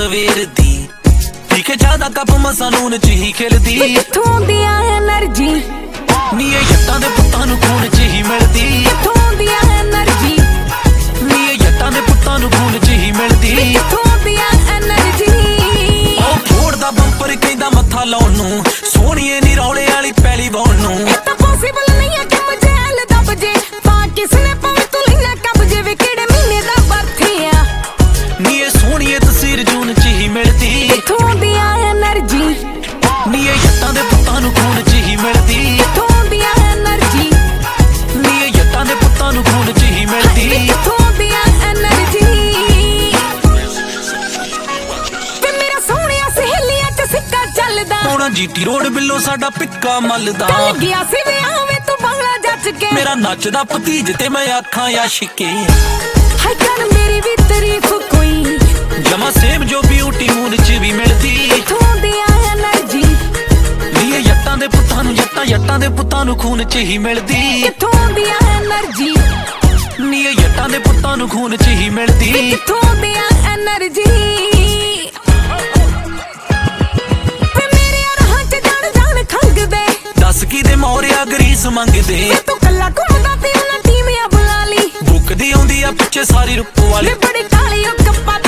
ਸਵੇਰ ਦੀ ਠੀਕ ਜ਼ਿਆਦਾ ਕੱਪ ਮਸਾਂ ਨੂਨ ਚ ਹੀ ਖਿਲਦੀ ਕਿੱਥੋਂ ਦੀ ਆ ਐਨਰਜੀ ਨੀ ਇਹ ਜੱਟਾਂ ਦੇ ਪੁੱਤਾਂ ਨੂੰ ਖੂਨ ਚ ਹੀ ਮਿਲਦੀ ਕਿੱਥੋਂ ਦੀ ਆ ਐਨਰਜੀ ਨੀ ਇਹ ਜੱਟਾਂ ਦੇ ਪੁੱਤਾਂ ਨੂੰ ਖੂਨ ਚ ਹੀ ਮਿਲਦੀ ਕਿੱਥੋਂ ਦੀ ਆ ਐਨਰਜੀ ਉਹ ਫੋੜ ਦਾ ਬੰਪਰ ਕਹਿੰਦਾ ਮੱਥਾ ਲਾਉਣ ਨੂੰ ਸੋਹਣੀਏ ਨੀ ਰੌਲੇ ਵਾਲੀ ਪੈਲੀ ਵਾਉਣ ਨੂੰ ਇਹ ਤਾਂ ਪੋਸੀਬਲ ਨਹੀਂ ਹੈ ਕਿ ਮਜੈਲ ਦੱਬ ਜੇ ਤਾਂ ਕਿਸਨੇ ਭਾਵੇਂ ਤੂੰ ਲੈਣਾ ਕਬਜੇ ਵੇ ਕਿਹੜੇ ਮਹੀਨੇ ਦਾ ਬਰਥੀ ਆ ਨੀ ਇਹ ਸੋਹਣੀਏ ਤਸਵੀਰ ਜੂਨ ਚ ਹੀ ਮਿਲਦੀ ਕਿੱਥੋਂ ਦੀ ਆ ਐਨਰਜੀ ਨੀ ਇਹ ਜੱਟਾਂ ਦੇ ਪੁੱਤਾਂ ਨੂੰ ਖੂਨ ਚ ਹੀ ਮਿਲਦੀ ਕਿੱਥੋਂ ਦੀ ਆ ਐਨਰਜੀ ਨੀ ਇਹ ਜੱਟਾਂ ਦੇ ਪੁੱਤਾਂ ਨੂੰ ਖੂਨ ਚ ਹੀ ਮਿਲਦੀ ਕਿੱਥੋਂ ਦੀ ਆ ਐਨਰਜੀ ਤੇ ਮੇਰਾ ਸੋਹਣਿਆ ਸਹੇਲੀਆਂ ਚ ਸਿੱਕਾ ਚੱਲਦਾ ਪੌਣਾ ਜੀਟੀ ਰੋਡ ਬਿੱਲੋ ਸਾਡਾ ਪਿੱਕਾ ਮੱਲਦਾ ਚੱਲ ਗਿਆ ਸੀ ਵਿਆਹ ਵੇ ਤੂੰ ਬਾਂਗਲਾ ਜੱਜ ਕੇ ਮੇਰਾ ਨੱਚਦਾ ਭਤੀਜ ਤੇ ਮੈਂ ਆਖਾਂ ਆਸ਼ਿਕੇ ਹਾਏ ਕਰ ਮੇਰੀ ਵੀ ਤਾਰੀਫ ਕੋਈ ਜਮਾ ਸੇਮ ਜੋ ਬਿਊਟੀ ਮੂਨ ਚ ਵੀ ਮਿਲਦੀ ਕਿੱਥੋਂ ਦੀ ਆ ਐਨਰਜੀ ਨੀ ਇਹ ਜੱਟਾਂ ਦੇ ਪੁੱਤਾਂ ਨੂੰ ਜੱਟਾਂ ਦੇ ਪੁੱਤਾਂ ਨੂੰ ਖੂਨ ਚ ਹੀ ਮਿਲਦੀ ਕਿੱਥੋਂ ਦੀ ਆ ਐਨਰਜੀ ਨੀ ਇਹ ਜੱਟਾਂ ਦੇ ਪੁੱਤਾਂ ਨੂੰ ਖੂਨ ਚ ਹੀ ਮਿਲਦੀ ਕਿੱਥੋਂ ਦੀ ਆ ਐਨਰਜੀ ਵੇ ਮੇਰੇ ਰਾਹਾਂ ਚ ਜਾਣ ਖੰਗਦੇ ਦੱਸ ਕੀ ਦੇ ਮੋਰਿਆ ਗਰੀਸ ਮੰਗਦੇ ਤੂੰ ਕੱਲਾ ਘੁੰਮਦਾ ਤੇ ਉਹਨਾਂ ਟੀਮ ਆ ਬੁਲਾ ਲਈ ਬੁੱਕਦੀ ਆਉਂਦੀ ਆ ਪਿੱਛੇ ਸਾਰੀ ਰੁੱਪੋ ਵਾਲੀ ਵੇ ਬੜੀ ਕਾਲੀ ਉਹ ਕੱਪਾ